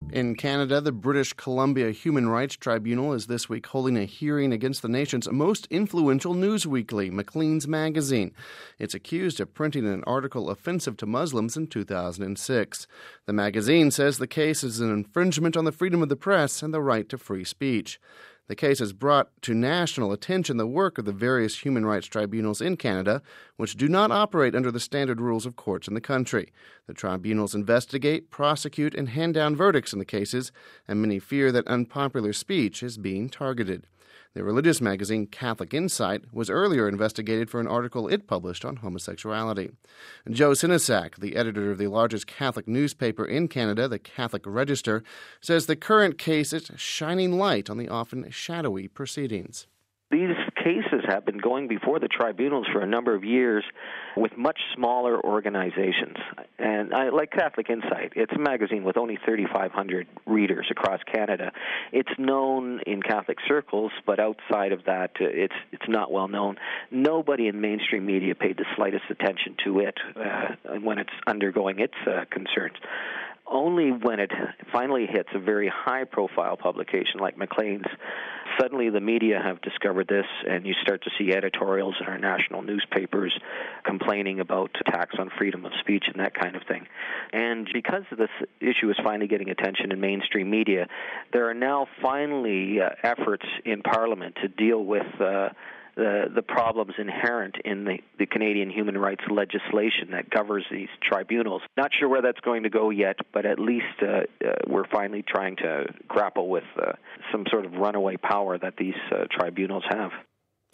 In Canada, the British Columbia Human Rights Tribunal is this week holding a hearing against the nation's most influential news weekly, Maclean's Magazine. It's accused of printing an article offensive to Muslims in 2006. The magazine says the case is an infringement on the freedom of the press and the right to free speech. The case has brought to national attention the work of the various human rights tribunals in Canada, which do not operate under the standard rules of courts in the country. The tribunals investigate, prosecute, and hand down verdicts in the cases, and many fear that unpopular speech is being targeted. The religious magazine Catholic Insight was earlier investigated for an article it published on homosexuality. Joe Sinisak, the editor of the largest Catholic newspaper in Canada, the Catholic Register, says the current case is shining light on the often shadowy proceedings. These cases have been going before the tribunals for a number of years with much smaller organizations. And like Catholic Insight, it's a magazine with only 3,500 readers across Canada. It's known in Catholic circles, but outside of that, it's not well known. Nobody in mainstream media paid the slightest attention to it when it's undergoing its concerns. Only when it finally hits a very high-profile publication like Maclean's, suddenly the media have discovered this, and you start to see editorials in our national newspapers complaining about attacks on freedom of speech and that kind of thing. And because this issue is finally getting attention in mainstream media, there are now finally efforts in Parliament to deal with the problems inherent in the Canadian human rights legislation that governs these tribunals. Not sure where that's going to go yet, but at least we're finally trying to grapple with some sort of runaway power that these tribunals have.